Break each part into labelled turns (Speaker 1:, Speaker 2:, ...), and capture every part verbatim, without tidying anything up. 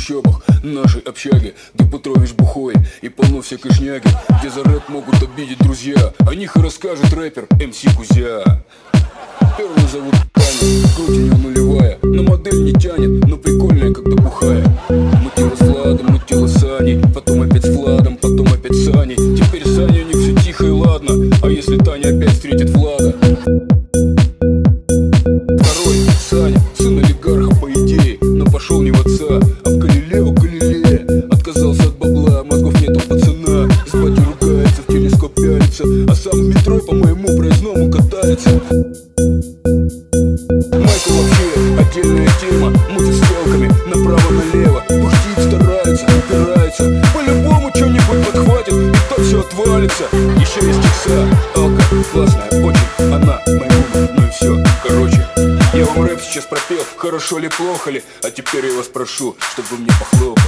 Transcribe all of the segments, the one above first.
Speaker 1: трущобах нашей общаги, где Петрович бухой и полно всякой шняги, где за рэп могут обидеть друзья. О них и расскажет рэпер эм си Кузя. Первого зовут Таня, грудь у нее нулевая, на модель не тянет, но прикольная, когда бухая. Мутила с Владом, мутила с Аней, потом опять с Владом, потом опять с Аней. Теперь с Аней у них все тихо и ладно, а если Таня опять встретит Влада? Второй Саня, сын олигарха по идее, но пошел не в отца, а в Галилео Галилея. Отказался от бабла, мозгов нет у пацана, с батей ругается, в телескоп пялится, а сам в метро по моему проездному катается. Майкл вообще отдельная тема, мутит стрелками направо-налево, пустить старается, упирается, по-любому что-нибудь подхватит, и так все отвалится. Еще есть икса, Алка, классная очень, она моя, ну и все. Короче, я вам рэп сейчас пропел, хорошо ли, плохо ли, а теперь я вас прошу, чтобы вы мне похлопали.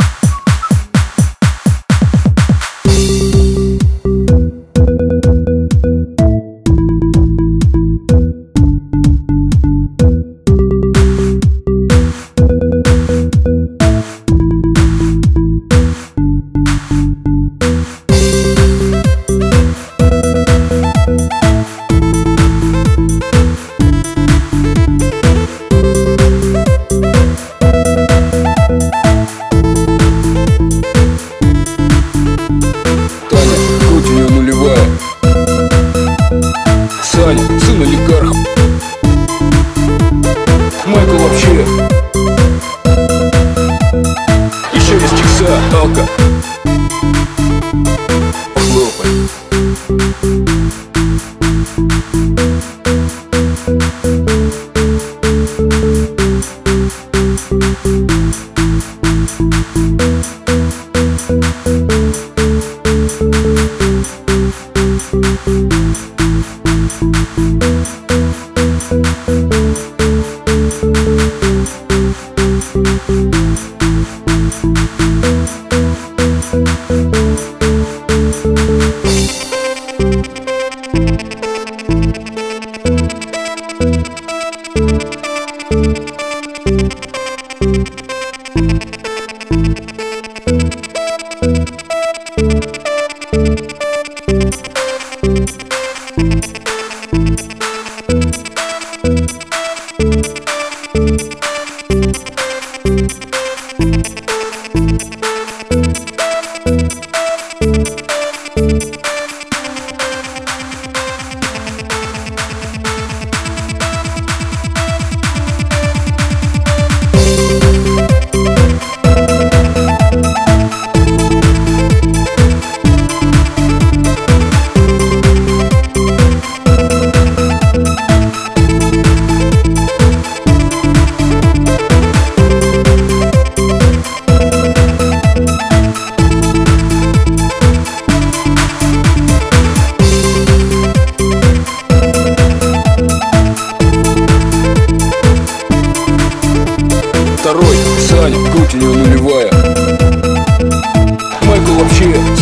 Speaker 1: Саня, сын олигарха. Майкл вообще. Еще есть икса, Алка. Похлопай. Второй Саня, грудь у него нулевая. Майкл вообще